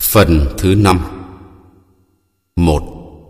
Phần thứ 5. 1.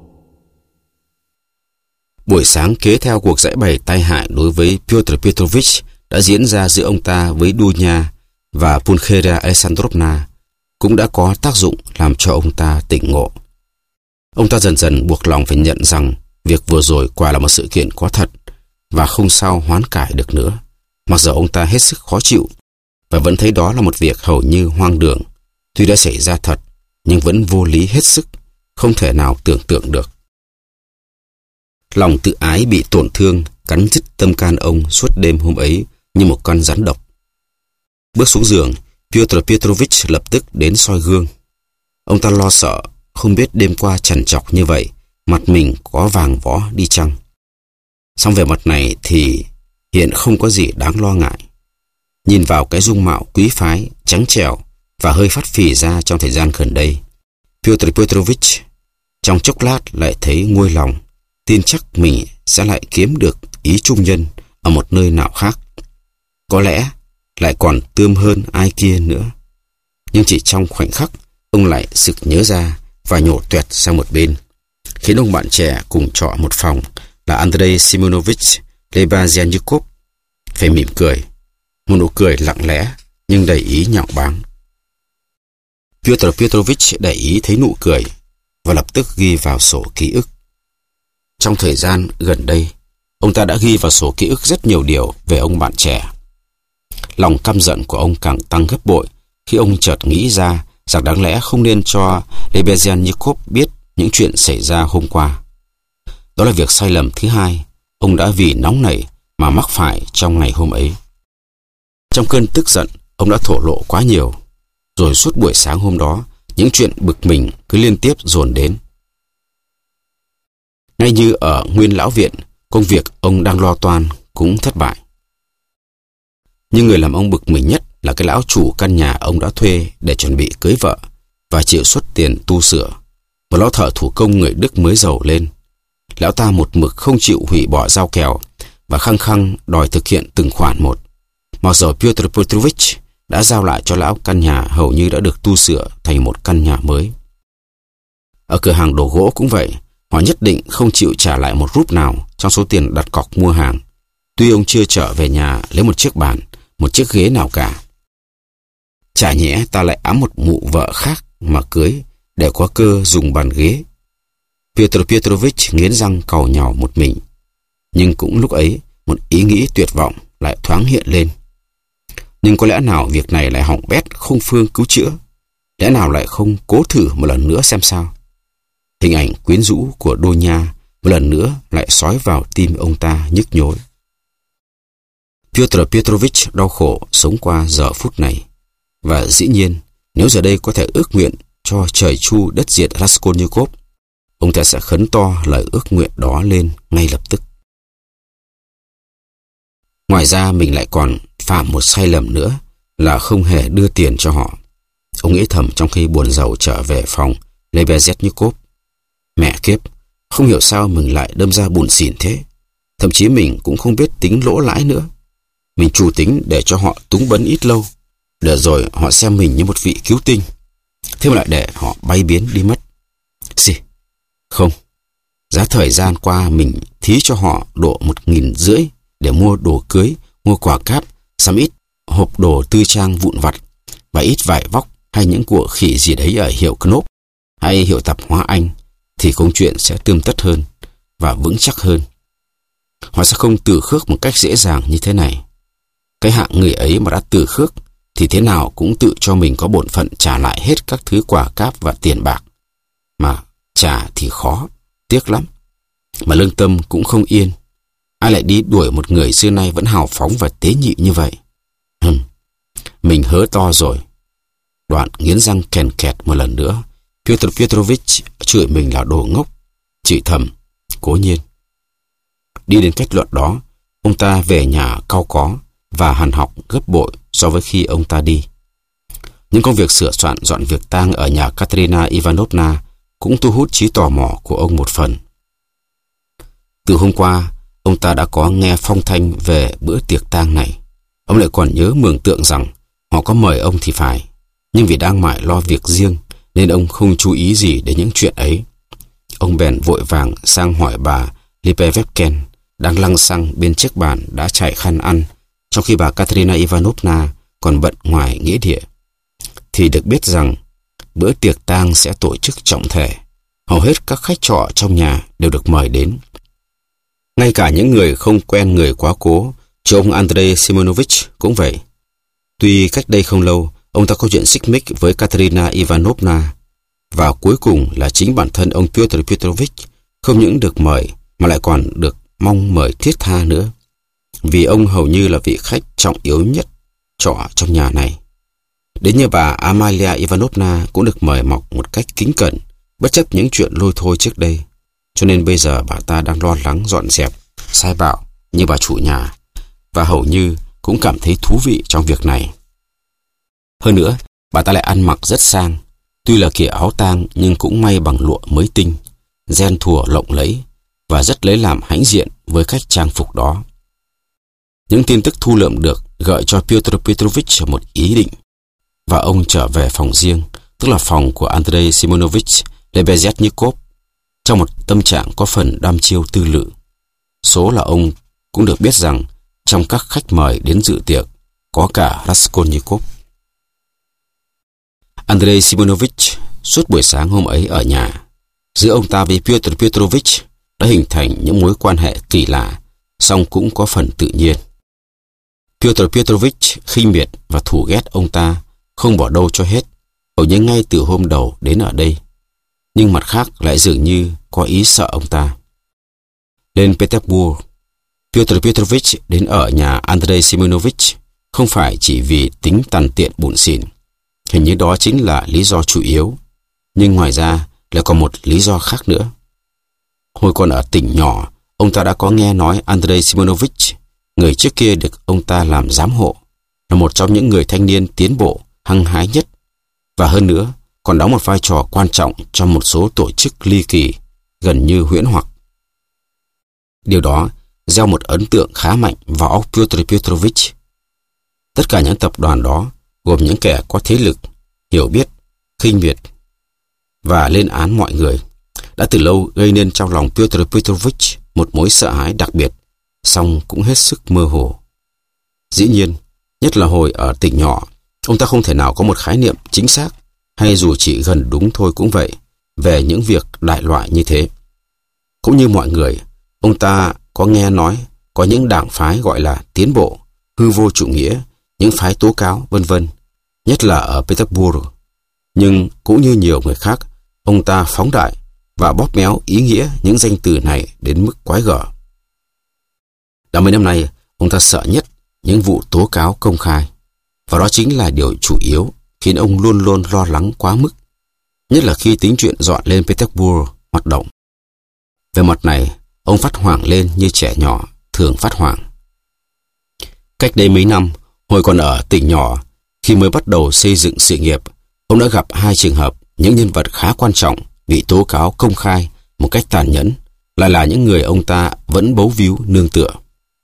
Buổi sáng kế theo cuộc giãi bày tai hại đối với Pyotr Petrovich đã diễn ra giữa ông ta với Dunya và Pulcheria Alexandrovna cũng đã có tác dụng làm cho ông ta tỉnh ngộ. Ông ta dần dần buộc lòng phải nhận rằng việc vừa rồi quả là một sự kiện có thật và không sao hoán cải được nữa, mặc dù ông ta hết sức khó chịu và vẫn thấy đó là một việc hầu như hoang đường. Tuy đã xảy ra thật, nhưng vẫn vô lý hết sức, không thể nào tưởng tượng được. Lòng tự ái bị tổn thương, cắn rứt tâm can ông suốt đêm hôm ấy như một con rắn độc. Bước xuống giường, Pyotr Petrovich lập tức đến soi gương. Ông ta lo sợ, không biết đêm qua trằn trọc như vậy, mặt mình có vàng võ đi chăng. Song về mặt này thì hiện không có gì đáng lo ngại. Nhìn vào cái dung mạo quý phái, trắng trẻo và hơi phát phì ra trong thời gian gần đây, Pyotr Petrovich trong chốc lát lại thấy nguôi lòng, tin chắc mình sẽ lại kiếm được ý trung nhân ở một nơi nào khác. Có lẽ lại còn tươm hơn ai kia nữa. Nhưng chỉ trong khoảnh khắc, ông lại sực nhớ ra và nhổ toẹt sang một bên, khiến ông bạn trẻ cùng trọ một phòng là Andrei Simonovich Lebazyannikov phải mỉm cười, một nụ cười lặng lẽ nhưng đầy ý nhạo báng. Pyotr Petrovich để ý thấy nụ cười và lập tức ghi vào sổ ký ức. Trong thời gian gần đây, ông ta đã ghi vào sổ ký ức rất nhiều điều về ông bạn trẻ. Lòng căm giận của ông càng tăng gấp bội khi ông chợt nghĩ ra rằng đáng lẽ không nên cho Lebezyannikov biết những chuyện xảy ra hôm qua. Đó là việc sai lầm thứ hai ông đã vì nóng nảy mà mắc phải trong ngày hôm ấy. Trong cơn tức giận, ông đã thổ lộ quá nhiều, rồi suốt buổi sáng hôm đó, những chuyện bực mình cứ liên tiếp dồn đến. Ngay như ở Nguyên Lão Viện, công việc ông đang lo toan cũng thất bại. Nhưng người làm ông bực mình nhất là cái lão chủ căn nhà ông đã thuê để chuẩn bị cưới vợ và chịu xuất tiền tu sửa, một lão thợ thủ công người Đức mới giàu lên. Lão ta một mực không chịu hủy bỏ giao kèo và khăng khăng đòi thực hiện từng khoản một, mặc dù Pyotr Petrovich đã giao lại cho lão căn nhà hầu như đã được tu sửa thành một căn nhà mới. Ở cửa hàng đồ gỗ cũng vậy, họ nhất định không chịu trả lại một rúp nào trong số tiền đặt cọc mua hàng, tuy ông chưa trở về nhà lấy một chiếc bàn, một chiếc ghế nào cả. Chả nhẽ ta lại ẵm một mụ vợ khác mà cưới để có cơ dùng bàn ghế. Pyotr Petrovich nghiến răng càu nhàu một mình. Nhưng cũng lúc ấy, một ý nghĩ tuyệt vọng lại thoáng hiện lên. Nhưng có lẽ nào việc này lại hỏng bét không phương cứu chữa? Lẽ nào lại không cố thử một lần nữa xem sao? Hình ảnh quyến rũ của Dunya một lần nữa lại xói vào tim ông ta nhức nhối. Pyotr Petrovich đau khổ sống qua giờ phút này. Và dĩ nhiên, nếu giờ đây có thể ước nguyện cho trời chu đất diệt Raskolnikov, ông ta sẽ khấn to lời ước nguyện đó lên ngay lập tức. Ngoài ra mình lại còn phạm một sai lầm nữa là không hề đưa tiền cho họ. Ông nghĩ thầm trong khi buồn rầu trở về phòng Lebezhetnikov. Mẹ kiếp, không hiểu sao mình lại đâm ra buồn xỉn thế. Thậm chí mình cũng không biết tính lỗ lãi nữa. Mình chủ tính để cho họ túng bấn ít lâu, để rồi họ xem mình như một vị cứu tinh. Thế mà lại để họ bay biến đi mất. Gì? Không. Giá thời gian qua mình thí cho họ độ 1.500 để mua đồ cưới, mua quà cáp, sắm ít hộp đồ tư trang vụn vặt và ít vải vóc hay những của khỉ gì đấy ở hiệu Knop hay hiệu tạp hóa Anh, thì công chuyện sẽ tươm tất hơn và vững chắc hơn. Họ sẽ không từ khước một cách dễ dàng như thế này. Cái hạng người ấy mà đã từ khước thì thế nào cũng tự cho mình có bổn phận trả lại hết các thứ quà cáp và tiền bạc. Mà trả thì khó, tiếc lắm. Mà lương tâm cũng không yên. Ai lại đi đuổi một người xưa nay vẫn hào phóng và tế nhị như vậy? Mình hớ to rồi. Đoạn nghiến răng kèn kẹt một lần nữa, Pyotr Petrovich chửi mình là đồ ngốc, chửi thầm, cố nhiên. Đi đến kết luận đó, ông ta về nhà cau có và hằn học gấp bội so với khi ông ta đi. Những công việc sửa soạn dọn việc tang ở nhà Katerina Ivanovna cũng thu hút trí tò mò của ông một phần. Từ hôm qua, ông ta đã có nghe phong thanh về bữa tiệc tang này. Ông lại còn nhớ mường tượng rằng họ có mời ông thì phải, nhưng vì đang mải lo việc riêng nên ông không chú ý gì đến những chuyện ấy. Ông bèn vội vàng sang hỏi bà Lipevevken đang lăng xăng bên chiếc bàn đã trải khăn ăn, trong khi bà Katerina Ivanovna còn bận ngoài nghĩa địa. Thì được biết rằng bữa tiệc tang sẽ tổ chức trọng thể. Hầu hết các khách trọ trong nhà đều được mời đến. Ngay cả những người không quen người quá cố, chứ ông Andrei Simonovich cũng vậy. Tuy cách đây không lâu, ông ta có chuyện xích mích với Katerina Ivanovna, và cuối cùng là chính bản thân ông Pyotr Petrovich không những được mời mà lại còn được mong mời thiết tha nữa, vì ông hầu như là vị khách trọng yếu nhất trọ trong nhà này. Đến như bà Amalia Ivanovna cũng được mời mọc một cách kính cẩn, bất chấp những chuyện lôi thôi trước đây. Cho nên bây giờ bà ta đang lo lắng dọn dẹp, sai bảo như bà chủ nhà, và hầu như cũng cảm thấy thú vị trong việc này. Hơn nữa, bà ta lại ăn mặc rất sang, tuy là kiểu áo tang nhưng cũng may bằng lụa mới tinh, ren thùa lộng lẫy, và rất lấy làm hãnh diện với cách trang phục đó. Những tin tức thu lượm được gợi cho Pyotr Petrovich một ý định, và ông trở về phòng riêng, tức là phòng của Andrei Simonovich Lebeziatnikov, trong một tâm trạng có phần đăm chiêu tư lự. Số là ông cũng được biết rằng trong các khách mời đến dự tiệc có cả Raskolnikov. Andrei Simonovich suốt buổi sáng hôm ấy ở nhà, giữa ông ta với Pyotr Petrovich đã hình thành những mối quan hệ kỳ lạ, song cũng có phần tự nhiên. Pyotr Petrovich khinh miệt và thù ghét ông ta không bỏ đâu cho hết, hầu như ngay từ hôm đầu đến ở đây. Nhưng mặt khác lại dường như có ý sợ ông ta. Lên Petersburg, Pyotr Petrovich đến ở nhà Andrei Simonovich không phải chỉ vì tính tằn tiện bủn xỉn. Hình như đó chính là lý do chủ yếu. Nhưng ngoài ra lại còn một lý do khác nữa. Hồi còn ở tỉnh nhỏ, ông ta đã có nghe nói Andrei Simonovich, người trước kia được ông ta làm giám hộ, là một trong những người thanh niên tiến bộ, hăng hái nhất, và hơn nữa còn đóng một vai trò quan trọng trong một số tổ chức ly kỳ, gần như huyễn hoặc. Điều đó gieo một ấn tượng khá mạnh vào óc Pyotr Petrovich. Tất cả những tập đoàn đó gồm những kẻ có thế lực, hiểu biết, khinh miệt và lên án mọi người, đã từ lâu gây nên trong lòng Pyotr Petrovich một mối sợ hãi đặc biệt, song cũng hết sức mơ hồ. Dĩ nhiên, nhất là hồi ở tỉnh nhỏ, ông ta không thể nào có một khái niệm chính xác, hay dù chỉ gần đúng thôi cũng vậy, về những việc đại loại như thế. Cũng như mọi người, ông ta có nghe nói có những đảng phái gọi là tiến bộ, hư vô chủ nghĩa, những phái tố cáo, vân vân, nhất là ở Petersburg. Nhưng cũng như nhiều người khác, ông ta phóng đại và bóp méo ý nghĩa những danh từ này đến mức quái gở. Đã mấy năm nay, ông ta sợ nhất những vụ tố cáo công khai, và đó chính là điều chủ yếu khiến ông luôn luôn lo lắng quá mức, nhất là khi tính chuyện dọn lên Petersburg hoạt động. Về mặt này, ông phát hoảng lên như trẻ nhỏ thường phát hoảng. Cách đây mấy năm, hồi còn ở tỉnh nhỏ, khi mới bắt đầu xây dựng sự nghiệp, ông đã gặp hai trường hợp những nhân vật khá quan trọng bị tố cáo công khai một cách tàn nhẫn, lại là những người ông ta vẫn bấu víu nương tựa.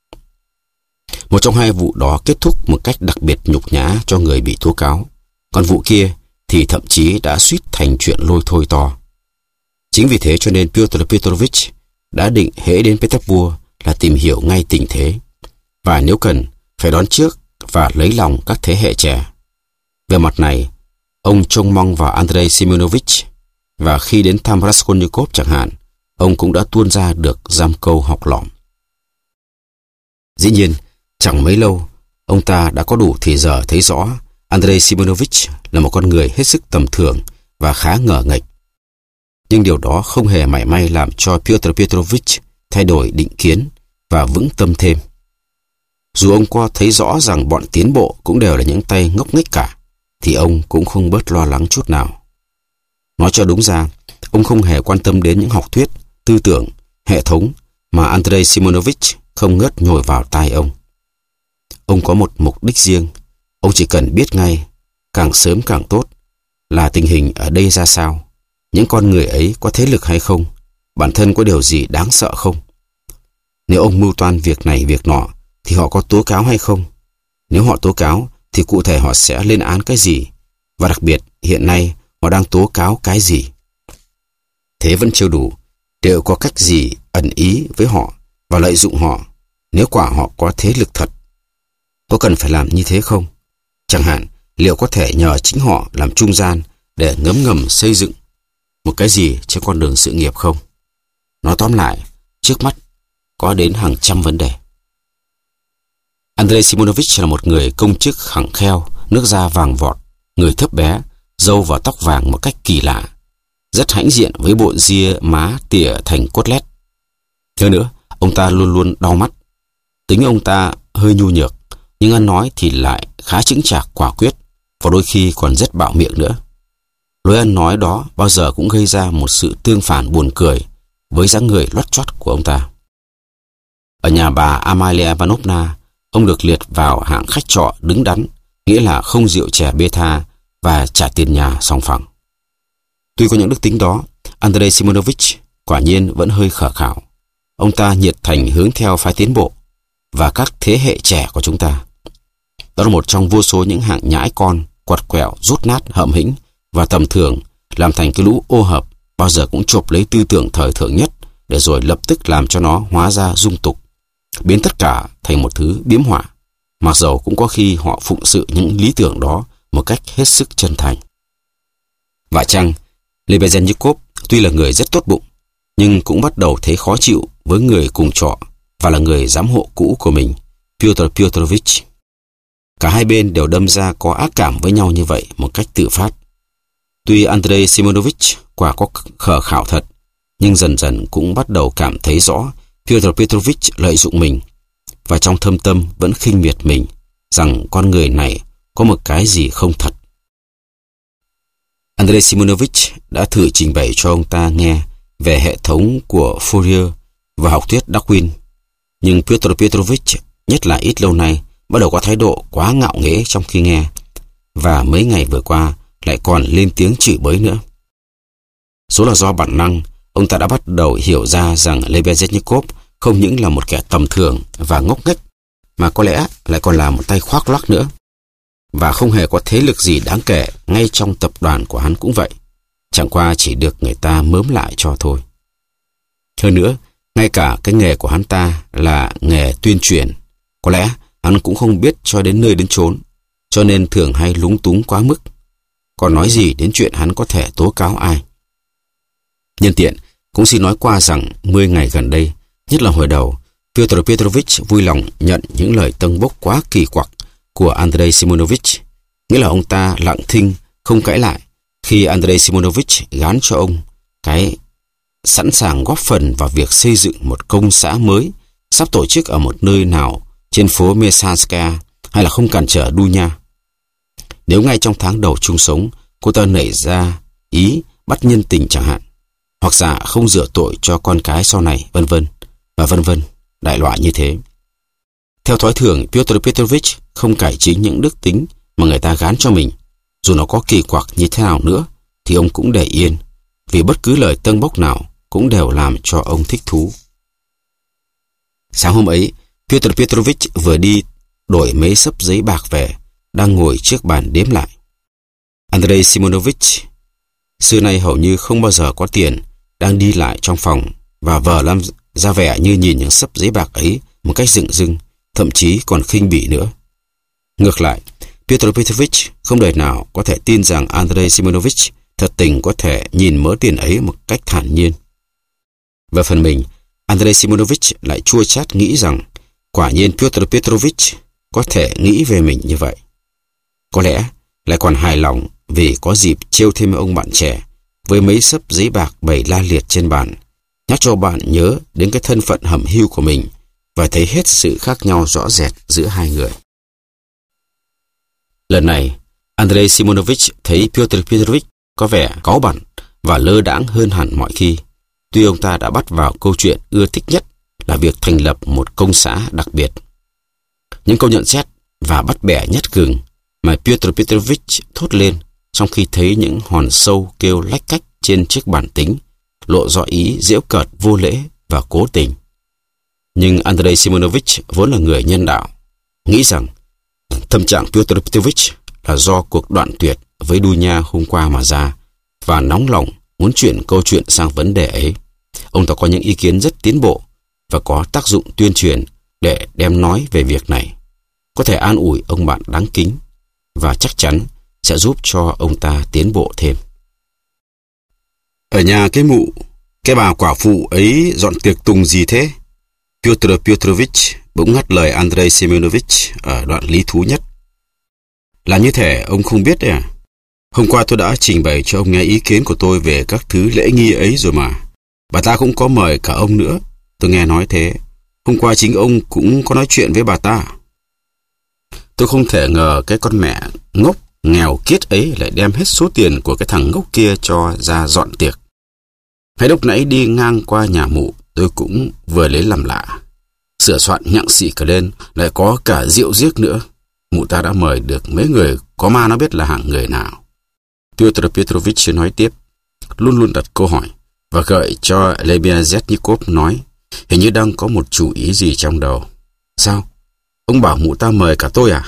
Một trong hai vụ đó kết thúc một cách đặc biệt nhục nhã cho người bị tố cáo, còn vụ kia thì thậm chí đã suýt thành chuyện lôi thôi to. Chính vì thế cho nên Pyotr Petrovich đã định hễ đến Petersburg là tìm hiểu ngay tình thế, và nếu cần phải đón trước và lấy lòng các thế hệ trẻ. Về mặt này, ông trông mong vào Andrei Simonovich, và khi đến thăm Raskolnikov chẳng hạn, ông cũng đã tuôn ra được giam câu học lỏm. Dĩ nhiên, chẳng mấy lâu, ông ta đã có đủ thì giờ thấy rõ Andrei Simonovich là một con người hết sức tầm thường và khá ngờ nghệch. Nhưng điều đó không hề mảy may làm cho Pyotr Petrovich thay đổi định kiến và vững tâm thêm. Dù ông có thấy rõ rằng bọn tiến bộ cũng đều là những tay ngốc nghếch cả, thì ông cũng không bớt lo lắng chút nào. Nói cho đúng ra, ông không hề quan tâm đến những học thuyết, tư tưởng, hệ thống mà Andrei Simonovich không ngớt nhồi vào tai ông. Ông có một mục đích riêng, ông chỉ cần biết ngay, càng sớm càng tốt, là tình hình ở đây ra sao, những con người ấy có thế lực hay không, bản thân có điều gì đáng sợ không. Nếu ông mưu toan việc này việc nọ, thì họ có tố cáo hay không? Nếu họ tố cáo, thì cụ thể họ sẽ lên án cái gì? Và đặc biệt, hiện nay, họ họ đang tố cáo cái gì. Thế vẫn chưa đủ, liệu có cách gì ẩn ý với họ và lợi dụng họ nếu quả họ có thế lực thật? Có cần phải làm như thế không? Chẳng hạn, liệu có thể nhờ chính họ làm trung gian để ngấm ngầm xây dựng một cái gì trên con đường sự nghiệp không? Nói tóm lại, trước mắt có đến hàng trăm vấn đề. Andrei Simonovich là một người công chức khẳng kheo, nước da vàng vọt, người thấp bé, râu và tóc vàng một cách kỳ lạ, rất hãnh diện với bộ ria má tỉa thành cốt lét. Hơn nữa, ông ta luôn luôn đau mắt. Tính ông ta hơi nhu nhược, nhưng ăn nói thì lại khá chững chạc quả quyết, và đôi khi còn rất bạo miệng nữa. Lối ăn nói đó bao giờ cũng gây ra một sự tương phản buồn cười với dáng người loắt choắt của ông ta. Ở nhà bà Amalia Ivanovna, ông được liệt vào hạng khách trọ đứng đắn, nghĩa là không rượu chè bê tha và trả tiền nhà sòng phẳng. Tuy có những đức tính đó, Andrei Simonovich quả nhiên vẫn hơi khờ khạo. Ông ta nhiệt thành hướng theo phái tiến bộ và các thế hệ trẻ của chúng ta. Đó là một trong vô số những hạng nhãi con, quặt quẹo, rút nát, hậm hĩnh và tầm thường, làm thành cái lũ ô hợp, bao giờ cũng chộp lấy tư tưởng thời thượng nhất để rồi lập tức làm cho nó hóa ra dung tục, biến tất cả thành một thứ biếm họa, mặc dầu cũng có khi họ phụng sự những lý tưởng đó một cách hết sức chân thành. Và chăng, Lebedenkov tuy là người rất tốt bụng, nhưng cũng bắt đầu thấy khó chịu với người cùng trọ và là người giám hộ cũ của mình, Pyotr Pyotrovich. Cả hai bên đều đâm ra có ác cảm với nhau như vậy một cách tự phát. Tuy Andrei Simonovich quả có khờ khạo thật, nhưng dần dần cũng bắt đầu cảm thấy rõ Pyotr Petrovich lợi dụng mình, và trong thâm tâm vẫn khinh miệt mình rằng con người này có một cái gì không thật. Andrei Simonovich đã thử trình bày cho ông ta nghe về hệ thống của Fourier và học thuyết Darwin, nhưng Pyotr Petrovich, nhất là ít lâu nay, bắt đầu có thái độ quá ngạo nghễ trong khi nghe, và mấy ngày vừa qua lại còn lên tiếng chửi bới nữa. Số là do bản năng, ông ta đã bắt đầu hiểu ra rằng Lebedenkov không những là một kẻ tầm thường và ngốc nghếch, mà có lẽ lại còn là một tay khoác lác nữa, và không hề có thế lực gì đáng kể ngay trong tập đoàn của hắn cũng vậy, chẳng qua chỉ được người ta mớm lại cho thôi. Hơn nữa, ngay cả cái nghề của hắn ta là nghề tuyên truyền, có lẽ hắn cũng không biết cho đến nơi đến chốn, cho nên thường hay lúng túng quá mức, còn nói gì đến chuyện hắn có thể tố cáo ai. Nhân tiện, cũng xin nói qua rằng 10 ngày gần đây, nhất là hồi đầu, Pyotr Petrovich vui lòng nhận những lời tâng bốc quá kỳ quặc của Andrei Simonovich, nghĩa là ông ta lặng thinh, không cãi lại khi Andrei Simonovich gán cho ông cái sẵn sàng góp phần vào việc xây dựng một công xã mới sắp tổ chức ở một nơi nào trên phố Mesanskaya, hay là không cản trở Dunya. Nếu ngay trong tháng đầu chung sống, cô ta nảy ra ý bắt nhân tình chẳng hạn, hoặc giả không rửa tội cho con cái sau này, vân vân và vân vân, đại loại như thế. Theo thói thường, Pyotr Petrovich không cải chính những đức tính mà người ta gán cho mình, dù nó có kỳ quặc như thế nào nữa thì ông cũng để yên, vì bất cứ lời tâng bốc nào cũng đều làm cho ông thích thú. Sáng hôm ấy, Pyotr Petrovich vừa đi đổi mấy xấp giấy bạc về, đang ngồi trước bàn đếm lại. Andrei Simonovich, xưa nay hầu như không bao giờ có tiền, đang đi lại trong phòng và vờ làm ra vẻ như nhìn những xấp giấy bạc ấy một cách rừng rưng, thậm chí còn khinh bỉ nữa. Ngược lại, Pyotr Petrovich không đời nào có thể tin rằng Andrei Simonovich thật tình có thể nhìn mớ tiền ấy một cách thản nhiên. Về phần mình, Andrei Simonovich lại chua chát nghĩ rằng quả nhiên Pyotr Petrovich có thể nghĩ về mình như vậy. Có lẽ lại còn hài lòng vì có dịp trêu thêm ông bạn trẻ với mấy xấp giấy bạc bày la liệt trên bàn, nhắc cho bạn nhớ đến cái thân phận hẩm hiu của mình và thấy hết sự khác nhau rõ rệt giữa hai người. Lần này, Andrei Simonovich thấy Pyotr Petrovich có vẻ cáu bẳn và lơ đãng hơn hẳn mọi khi, tuy ông ta đã bắt vào câu chuyện ưa thích nhất là việc thành lập một công xã đặc biệt. Những câu nhận xét và bắt bẻ nhất gừng mà Pyotr Petrovich thốt lên trong khi thấy những hòn sâu kêu lách cách trên chiếc bàn tính lộ rõ ý giễu cợt vô lễ và cố tình. Nhưng Andrei Simonovich vốn là người nhân đạo, nghĩ rằng tâm trạng Pyotr Petrovich là do cuộc đoạn tuyệt với Dunya hôm qua mà ra, và nóng lòng muốn chuyển câu chuyện sang vấn đề ấy. Ông ta có những ý kiến rất tiến bộ và có tác dụng tuyên truyền để đem nói về việc này. Có thể an ủi ông bạn đáng kính và chắc chắn sẽ giúp cho ông ta tiến bộ thêm. Ở nhà cái mụ, cái bà quả phụ ấy dọn tiệc tùng gì thế? Pyotr Pyotrovich bỗng ngắt lời Andrei Semyonovich ở đoạn lý thú nhất. Là như thể ông không biết đấy à? Hôm qua tôi đã trình bày cho ông nghe ý kiến của tôi về các thứ lễ nghi ấy rồi mà. Bà ta cũng có mời cả ông nữa. Tôi nghe nói thế. Hôm qua chính ông cũng có nói chuyện với bà ta. Tôi không thể ngờ cái con mẹ ngốc, nghèo kiết ấy lại đem hết số tiền của cái thằng ngốc kia cho ra dọn tiệc. Hay lúc nãy đi ngang qua nhà mụ, tôi cũng vừa lấy làm lạ. Sửa soạn nhặng xị cả lên, lại có cả rượu riếc nữa. Mụ ta đã mời được mấy người có ma nó biết là hạng người nào. Pyotr Petrovich nói tiếp, luôn luôn đặt câu hỏi và gợi cho Lebeziatnikov nói, hình như đang có một chủ ý gì trong đầu. Sao? Ông bảo mụ ta mời cả tôi à?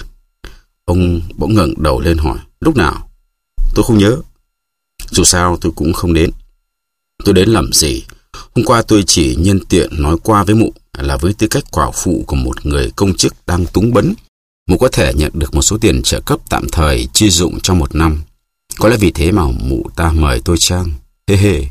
Ông bỗng ngẩng đầu lên hỏi, lúc nào? Tôi không nhớ. Dù sao tôi cũng không đến. Tôi đến làm gì? Hôm qua tôi chỉ nhân tiện nói qua với mụ là với tư cách quả phụ của một người công chức đang túng bấn, mụ có thể nhận được một số tiền trợ cấp tạm thời chi dụng trong 1 năm. Có lẽ vì thế mà mụ ta mời tôi chăng? Hê hê.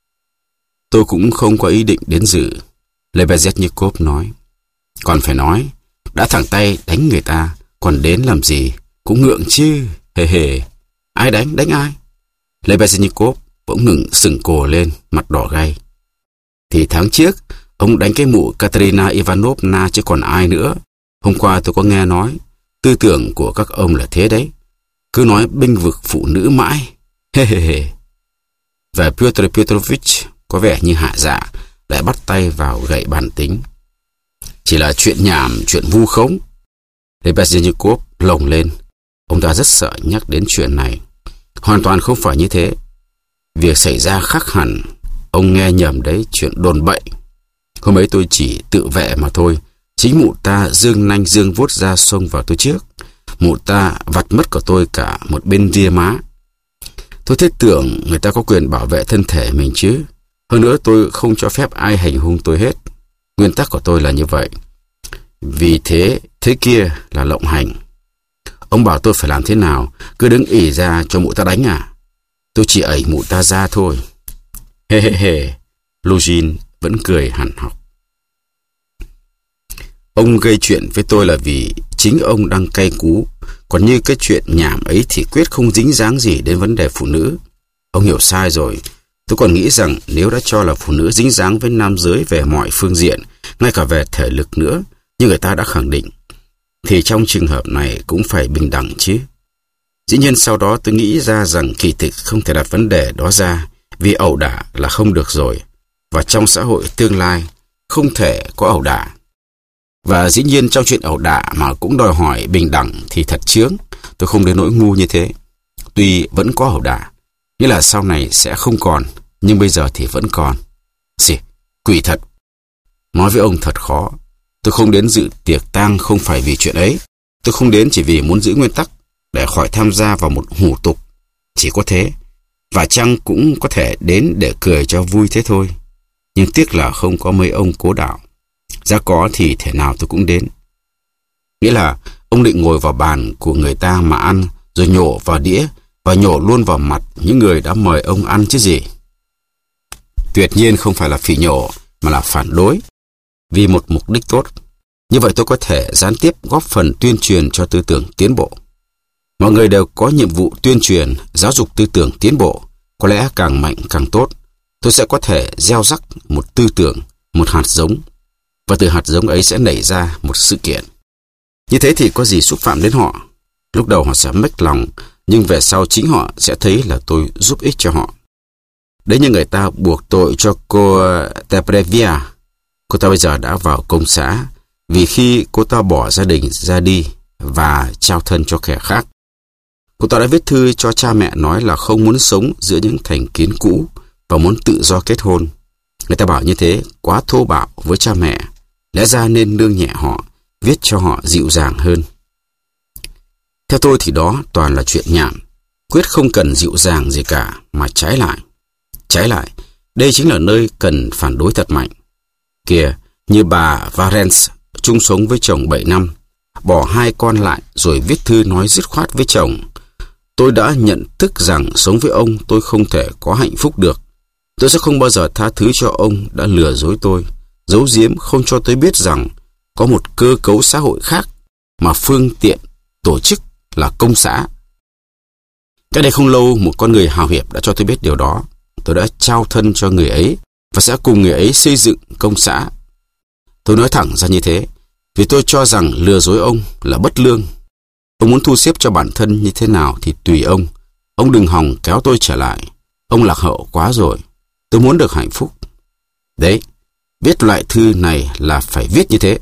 Tôi cũng không có ý định đến dự. Lebeziatnikov nói. Còn phải nói, đã thẳng tay đánh người ta, còn đến làm gì? Cũng ngượng chứ. Hê hê. Ai đánh? Đánh ai? Lebeziatnikov bỗng ngừng sừng cổ lên, mặt đỏ gay. Thì tháng trước, ông đánh cái mụ Katerina Ivanovna chứ còn ai nữa. Hôm qua tôi có nghe nói, tư tưởng của các ông là thế đấy. Cứ nói bênh vực phụ nữ mãi. Hê hê hê. Và Pyotr Petrovich có vẻ như hạ dạ, lại bắt tay vào gậy bàn tính. Chỉ là chuyện nhảm, chuyện vu khống. Lebeziatnikov lồng lên. Ông ta rất sợ nhắc đến chuyện này. Hoàn toàn không phải như thế. Việc xảy ra khác hẳn. Ông nghe nhầm đấy, chuyện đồn bậy. Hôm ấy tôi chỉ tự vệ mà thôi. Chính mụ ta dương nanh dương vuốt ra xông vào tôi trước. Mụ ta vặt mất của tôi cả một bên ria má. Tôi thiết tưởng người ta có quyền bảo vệ thân thể mình chứ. Hơn nữa tôi không cho phép ai hành hung tôi hết. Nguyên tắc của tôi là như vậy. Vì thế, thế kia là lộng hành. Ông bảo tôi phải làm thế nào? Cứ đứng ỉ ra cho mụ ta đánh à? Tôi chỉ ẩy mụ ta ra thôi. Hê hê hê. Luzhin vẫn cười hằn học. Ông gây chuyện với tôi là vì chính ông đang cay cú. Còn như cái chuyện nhảm ấy thì quyết không dính dáng gì đến vấn đề phụ nữ. Ông hiểu sai rồi. Tôi còn nghĩ rằng nếu đã cho là phụ nữ dính dáng với nam giới về mọi phương diện, ngay cả về thể lực nữa, như người ta đã khẳng định, thì trong trường hợp này cũng phải bình đẳng chứ. Dĩ nhiên sau đó tôi nghĩ ra rằng kỳ thực không thể đặt vấn đề đó ra, vì ẩu đả là không được rồi. Và trong xã hội tương lai, không thể có ẩu đả. Và dĩ nhiên trong chuyện ẩu đả mà cũng đòi hỏi bình đẳng thì thật chướng. Tôi không đến nỗi ngu như thế. Tuy vẫn có ẩu đả, nghĩa là sau này sẽ không còn, nhưng bây giờ thì vẫn còn. Xì, quỷ thật. Nói với ông thật khó. Tôi không đến dự tiệc tang không phải vì chuyện ấy. Tôi không đến chỉ vì muốn giữ nguyên tắc để khỏi tham gia vào một hủ tục. Chỉ có thế. Và chăng cũng có thể đến để cười cho vui thế thôi. Nhưng tiếc là không có mấy ông cố đạo. Giá có thì thể nào tôi cũng đến. Nghĩa là ông định ngồi vào bàn của người ta mà ăn, rồi nhổ vào đĩa và nhổ luôn vào mặt những người đã mời ông ăn chứ gì. Tuyệt nhiên không phải là phỉ nhổ mà là phản đối vì một mục đích tốt. Như vậy tôi có thể gián tiếp góp phần tuyên truyền cho tư tưởng tiến bộ. Mọi người đều có nhiệm vụ tuyên truyền, giáo dục tư tưởng tiến bộ. Có lẽ càng mạnh càng tốt. Tôi sẽ có thể gieo rắc một tư tưởng, một hạt giống. Và từ hạt giống ấy sẽ nảy ra một sự kiện. Như thế thì có gì xúc phạm đến họ. Lúc đầu họ sẽ mếch lòng, nhưng về sau chính họ sẽ thấy là tôi giúp ích cho họ. Đấy như người ta buộc tội cho cô Teprevia. Cô ta bây giờ đã vào công xã vì khi cô ta bỏ gia đình ra đi và trao thân cho kẻ khác. Cô ta đã viết thư cho cha mẹ nói là không muốn sống giữa những thành kiến cũ và muốn tự do kết hôn. Người ta bảo như thế quá thô bạo với cha mẹ. Lẽ ra nên nương nhẹ họ, viết cho họ dịu dàng hơn. Theo tôi thì đó toàn là chuyện nhảm. quyết không cần dịu dàng gì cả, mà trái lại. Trái lại, đây chính là nơi cần phản đối thật mạnh. Kìa, như bà Valence chung sống với chồng 7 năm, bỏ 2 con lại rồi viết thư nói dứt khoát với chồng: tôi đã nhận thức rằng sống với ông tôi không thể có hạnh phúc được. Tôi sẽ không bao giờ tha thứ cho ông đã lừa dối tôi, giấu giếm không cho tôi biết rằng có một cơ cấu xã hội khác mà phương tiện tổ chức là công xã. Cách đây không lâu, một con người hào hiệp đã cho tôi biết điều đó. Tôi đã trao thân cho người ấy và sẽ cùng người ấy xây dựng công xã. Tôi nói thẳng ra như thế vì tôi cho rằng lừa dối ông là bất lương. Ông muốn thu xếp cho bản thân như thế nào thì tùy ông. Ông đừng hòng kéo tôi trở lại. Ông lạc hậu quá rồi. Tôi muốn được hạnh phúc. Đấy, viết loại thư này là phải viết như thế.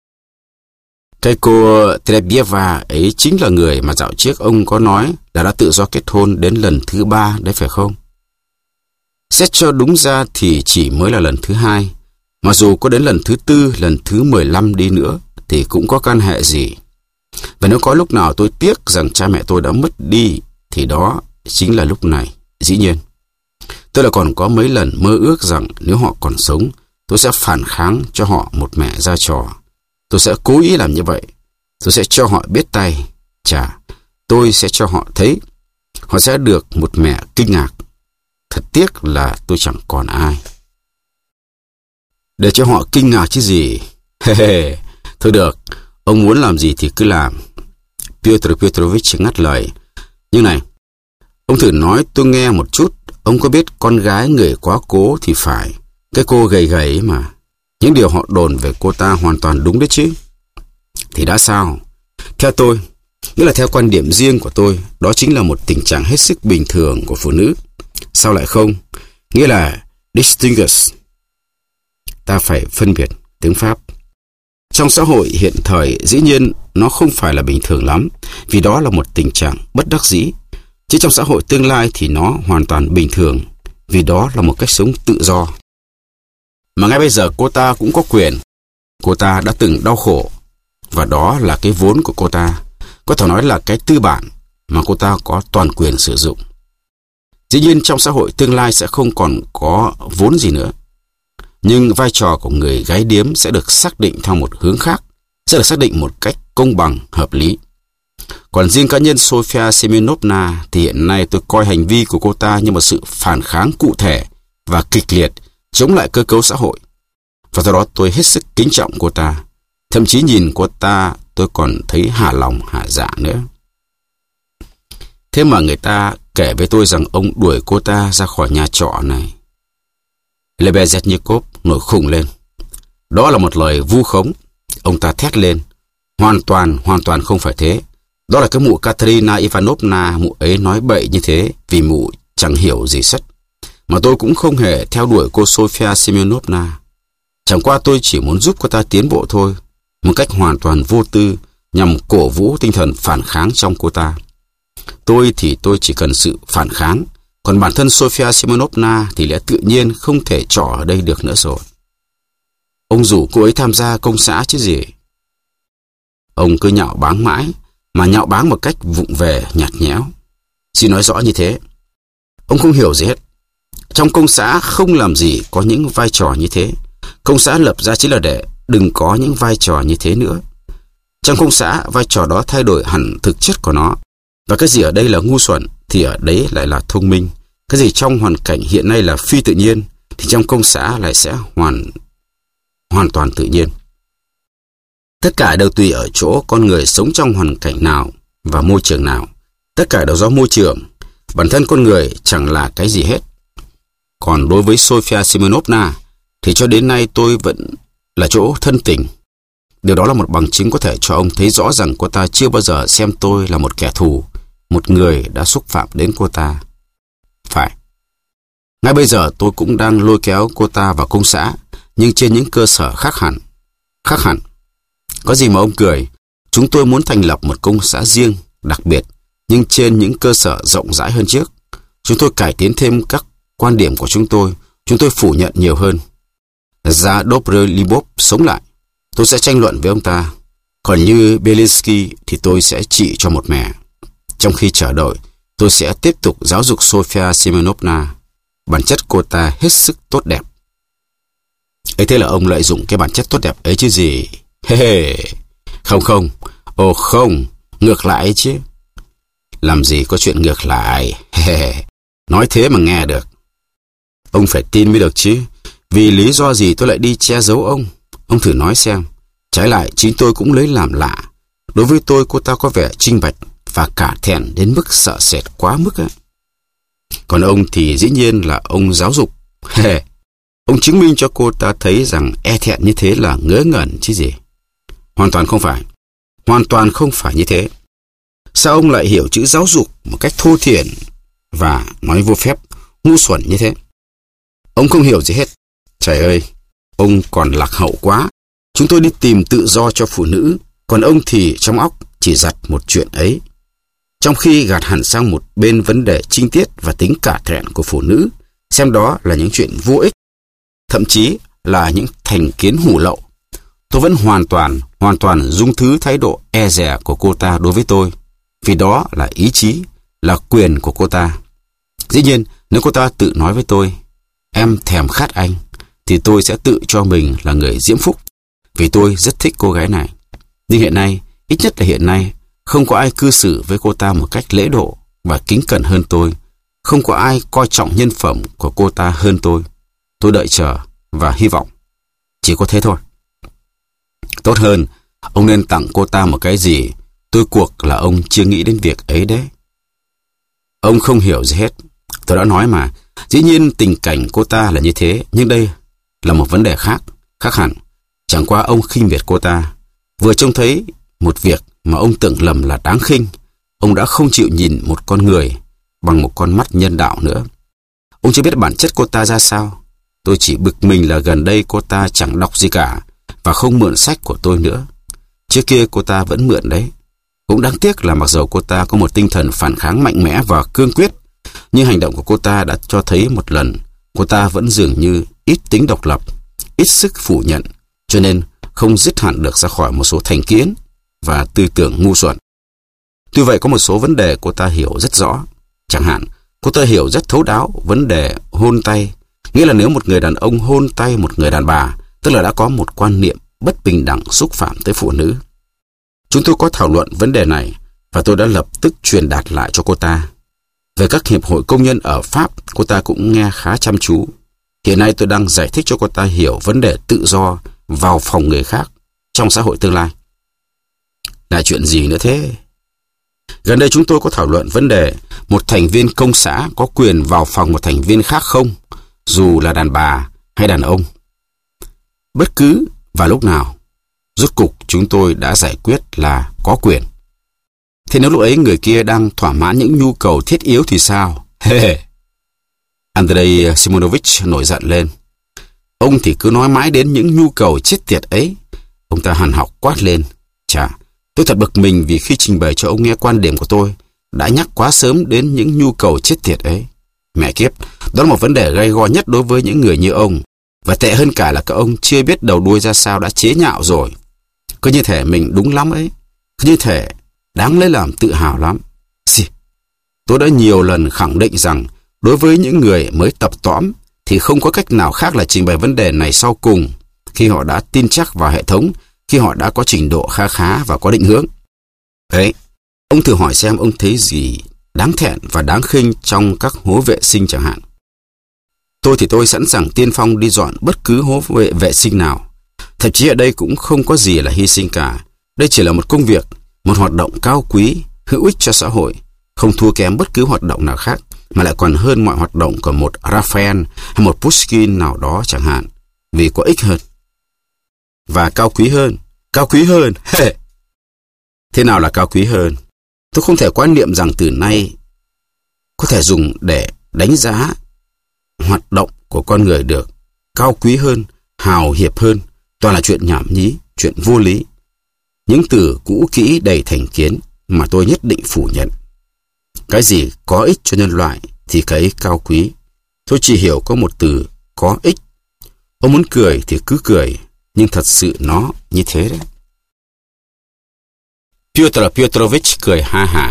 Cái cô Trebieva ấy chính là người mà dạo trước ông có nói là đã tự do kết hôn đến lần thứ 3 đấy phải không? Xét cho đúng ra thì chỉ mới là lần thứ 2. Mà dù có đến lần thứ 4, lần thứ 15 đi nữa thì cũng có can hệ gì. Và nếu có lúc nào tôi tiếc rằng cha mẹ tôi đã mất đi thì đó chính là lúc này, dĩ nhiên. Tôi lại còn có mấy lần mơ ước rằng nếu họ còn sống, tôi sẽ phản kháng cho họ một mẹ ra trò. Tôi sẽ cố ý làm như vậy. Tôi sẽ cho họ biết tay. Chà, tôi sẽ cho họ thấy. Họ sẽ được một mẹ kinh ngạc. Thật tiếc là tôi chẳng còn ai. Để cho họ kinh ngạc chứ gì. Thôi được, ông muốn làm gì thì cứ làm. Pyotr Petrovich ngắt lời. Nhưng này, ông thử nói tôi nghe một chút. Ông có biết con gái người quá cố thì phải. Cái cô gầy gầy mà. Những điều họ đồn về cô ta hoàn toàn đúng đấy chứ. Thì đã sao? Theo tôi, nghĩa là theo quan điểm riêng của tôi, đó chính là một tình trạng hết sức bình thường của phụ nữ. Sao lại không? Nghĩa là distinguish. Ta phải phân biệt tiếng Pháp. Trong xã hội hiện thời, dĩ nhiên nó không phải là bình thường lắm, vì đó là một tình trạng bất đắc dĩ. Chứ trong xã hội tương lai thì nó hoàn toàn bình thường, vì đó là một cách sống tự do. Mà ngay bây giờ cô ta cũng có quyền. Cô ta đã từng đau khổ, và đó là cái vốn của cô ta. Có thể nói là cái tư bản mà cô ta có toàn quyền sử dụng. Dĩ nhiên trong xã hội tương lai sẽ không còn có vốn gì nữa. Nhưng vai trò của người gái điếm sẽ được xác định theo một hướng khác, sẽ được xác định một cách công bằng, hợp lý. Còn riêng cá nhân Sofia Semyonovna thì hiện nay tôi coi hành vi của cô ta như một sự phản kháng cụ thể và kịch liệt chống lại cơ cấu xã hội. Và do đó tôi hết sức kính trọng cô ta. Thậm chí nhìn cô ta tôi còn thấy hả lòng hả dạ nữa. Thế mà người ta kể với tôi rằng ông đuổi cô ta ra khỏi nhà trọ này. Lebezetnikov nổi khùng lên. Đó là một lời vu khống. Ông ta thét lên. Hoàn toàn không phải thế. Đó là cái mụ Katerina Ivanovna, mụ ấy nói bậy như thế vì mụ chẳng hiểu gì sất. Mà tôi cũng không hề theo đuổi cô Sofia Semyonovna. Chẳng qua tôi chỉ muốn giúp cô ta tiến bộ thôi, một cách hoàn toàn vô tư, nhằm cổ vũ tinh thần phản kháng trong cô ta. Tôi chỉ cần sự phản kháng, còn bản thân Sofia Semyonovna thì lẽ tự nhiên không thể trọ ở đây được nữa rồi. Ông rủ cô ấy tham gia công xã chứ gì. Ông cứ nhạo báng mãi, mà nhạo báng một cách vụng về, nhạt nhẽo. Xin nói rõ như thế. Ông không hiểu gì hết. Trong công xã không làm gì có những vai trò như thế. Công xã lập ra chính là để đừng có những vai trò như thế nữa. Trong công xã, vai trò đó thay đổi hẳn thực chất của nó. Và cái gì ở đây là ngu xuẩn thì ở đấy lại là thông minh. Cái gì trong hoàn cảnh hiện nay là phi tự nhiên thì trong công xã lại sẽ hoàn toàn tự nhiên. Tất cả đều tùy ở chỗ con người sống trong hoàn cảnh nào và môi trường nào. Tất cả đều do môi trường. Bản thân con người chẳng là cái gì hết. Còn đối với Sofia Semyonovna thì cho đến nay tôi vẫn là chỗ thân tình. Điều đó là một bằng chứng có thể cho ông thấy rõ rằng cô ta chưa bao giờ xem tôi là một kẻ thù, một người đã xúc phạm đến cô ta. Phải. Ngay bây giờ tôi cũng đang lôi kéo cô ta vào công xã, nhưng trên những cơ sở khác hẳn. Khác hẳn. Có gì mà ông cười. Chúng tôi muốn thành lập một công xã riêng, đặc biệt, nhưng trên những cơ sở rộng rãi hơn trước. Chúng tôi cải tiến thêm các quan điểm của chúng tôi phủ nhận nhiều hơn. Giá Dobrolibov sống lại, tôi sẽ tranh luận với ông ta. Còn như Belinsky thì tôi sẽ trị cho một mẻ. Trong khi chờ đợi, Tôi sẽ tiếp tục giáo dục Sofia Semyonovna. Bản chất cô ta hết sức tốt đẹp. Ấy thế là ông lợi dụng cái bản chất tốt đẹp ấy chứ gì? Không. Ồ không, ngược lại chứ. Làm gì có chuyện ngược lại? Nói thế mà nghe được. Ông phải tin mới được chứ. Vì lý do gì tôi lại đi che giấu ông? Ông thử nói xem. Trái lại chính tôi cũng lấy làm lạ. Đối với tôi cô ta có vẻ trinh bạch và cả thẹn đến mức sợ sệt quá mức ấy. Còn ông thì dĩ nhiên là ông giáo dục. Ông chứng minh cho cô ta thấy rằng e thẹn như thế là ngớ ngẩn chứ gì. Hoàn toàn không phải như thế. Sao ông lại hiểu chữ giáo dục một cách thô thiển và nói vô phép, ngu xuẩn như thế? Ông không hiểu gì hết. Trời ơi, ông còn lạc hậu quá. Chúng tôi đi tìm tự do cho phụ nữ, còn ông thì trong óc chỉ giặt một chuyện ấy. Trong khi gạt hẳn sang một bên vấn đề trinh tiết và tính cả thẹn của phụ nữ, xem đó là những chuyện vô ích, thậm chí là những thành kiến hủ lậu. Tôi vẫn hoàn toàn dung thứ thái độ e dè của cô ta đối với tôi, vì đó là ý chí, là quyền của cô ta. Dĩ nhiên, nếu cô ta tự nói với tôi, em thèm khát anh, thì tôi sẽ tự cho mình là người diễm phúc, vì tôi rất thích cô gái này. Nhưng hiện nay, ít nhất là hiện nay, không có ai cư xử với cô ta một cách lễ độ và kính cẩn hơn tôi. Không có ai coi trọng nhân phẩm của cô ta hơn tôi. Tôi đợi chờ và hy vọng. Chỉ có thế thôi. Tốt hơn, ông nên tặng cô ta một cái gì. Tôi cuộc là ông chưa nghĩ đến việc ấy đấy. Ông không hiểu gì hết. Tôi đã nói mà. Dĩ nhiên tình cảnh cô ta là như thế, nhưng đây là một vấn đề khác hẳn. Chẳng qua ông khinh biệt cô ta. Vừa trông thấy một việc mà ông tưởng lầm là đáng khinh, ông đã không chịu nhìn một con người bằng một con mắt nhân đạo nữa. Ông chưa biết bản chất cô ta ra sao. Tôi chỉ bực mình là gần đây cô ta chẳng đọc gì cả và không mượn sách của tôi nữa. Trước kia cô ta vẫn mượn đấy. Cũng đáng tiếc là mặc dầu cô ta có một tinh thần phản kháng mạnh mẽ và cương quyết, nhưng hành động của cô ta đã cho thấy một lần cô ta vẫn dường như ít tính độc lập, ít sức phủ nhận, cho nên không dứt hẳn được ra khỏi một số thành kiến và tư tưởng ngu xuẩn. Tuy vậy có một số vấn đề cô ta hiểu rất rõ. Chẳng hạn, cô ta hiểu rất thấu đáo vấn đề hôn tay. Nghĩa là nếu một người đàn ông hôn tay một người đàn bà, tức là đã có một quan niệm bất bình đẳng xúc phạm tới phụ nữ. Chúng tôi có thảo luận vấn đề này và tôi đã lập tức truyền đạt lại cho cô ta. Về các hiệp hội công nhân ở Pháp, cô ta cũng nghe khá chăm chú. Hiện nay tôi đang giải thích cho cô ta hiểu vấn đề tự do vào phòng người khác trong xã hội tương lai. Là chuyện gì nữa thế? Gần đây chúng tôi có thảo luận vấn đề một thành viên công xã có quyền vào phòng một thành viên khác không, dù là đàn bà hay đàn ông. Bất cứ và lúc nào, rốt cục chúng tôi đã giải quyết là có quyền. Thế nếu lúc ấy người kia đang thỏa mãn những nhu cầu thiết yếu thì sao? Andrei Simonovich nổi giận lên. Ông thì cứ nói mãi đến những nhu cầu chết tiệt ấy. Ông ta hằn học quát lên. Chà, tôi thật bực mình vì khi trình bày cho ông nghe quan điểm của tôi đã nhắc quá sớm đến những nhu cầu chết tiệt ấy. Mẹ kiếp, đó là một vấn đề gay go nhất đối với những người như ông. Và tệ hơn cả là các ông chưa biết đầu đuôi ra sao đã chế nhạo rồi. Cứ như thể mình đúng lắm ấy. Cứ như thể đáng lấy làm tự hào lắm. Tôi đã nhiều lần khẳng định rằng đối với những người mới tập tõm thì không có cách nào khác là trình bày vấn đề này sau cùng, khi họ đã tin chắc vào hệ thống, khi họ đã có trình độ khá và có định hướng. Đấy, ông thử hỏi xem ông thấy gì đáng thẹn và đáng khinh trong các hố vệ sinh chẳng hạn. Tôi sẵn sàng tiên phong đi dọn bất cứ hố vệ sinh nào. Thậm chí ở đây cũng không có gì là hy sinh cả. Đây chỉ là một công việc, một hoạt động cao quý, hữu ích cho xã hội, không thua kém bất cứ hoạt động nào khác, mà lại còn hơn mọi hoạt động của một Raphael hay một Pushkin nào đó chẳng hạn, vì có ích hơn. Và cao quý hơn. Thế nào là cao quý hơn? Tôi không thể quan niệm rằng từ nay có thể dùng để đánh giá hoạt động của con người được. Cao quý hơn, hào hiệp hơn, toàn là chuyện nhảm nhí, chuyện vô lý. Những từ cũ kỹ đầy thành kiến mà tôi nhất định phủ nhận. Cái gì có ích cho nhân loại thì cái ấy cao quý. Tôi chỉ hiểu có một từ có ích. Ông muốn cười thì cứ cười, nhưng thật sự nó như thế đấy. Pyotr Petrovich cười ha hả.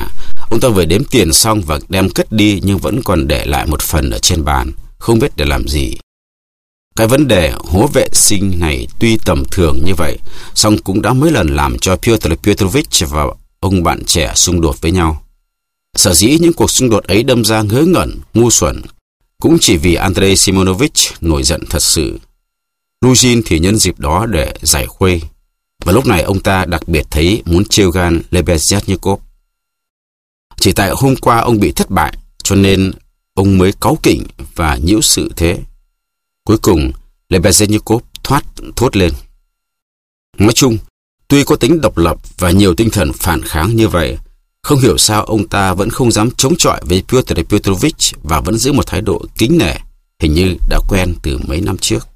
Ông ta vừa đếm tiền xong và đem cất đi, nhưng vẫn còn để lại một phần ở trên bàn, không biết để làm gì. Cái vấn đề hố vệ sinh này tuy tầm thường như vậy, song cũng đã mấy lần làm cho Pyotr Petrovich và ông bạn trẻ xung đột với nhau. Sở dĩ những cuộc xung đột ấy đâm ra ngớ ngẩn, ngu xuẩn, cũng chỉ vì Andrei Simonovich nổi giận thật sự. Luzhin thì nhân dịp đó để giải khuây, và lúc này ông ta đặc biệt thấy muốn trêu gan Lebeziatnikov. Chỉ tại hôm qua ông bị thất bại, cho nên ông mới cáu kỉnh và nhiễu sự thế. Cuối cùng, Lebeziatnikov thốt lên. Nói chung, tuy có tính độc lập và nhiều tinh thần phản kháng như vậy, không hiểu sao ông ta vẫn không dám chống chọi với Pyotr Petrovich và vẫn giữ một thái độ kính nể, hình như đã quen từ mấy năm trước.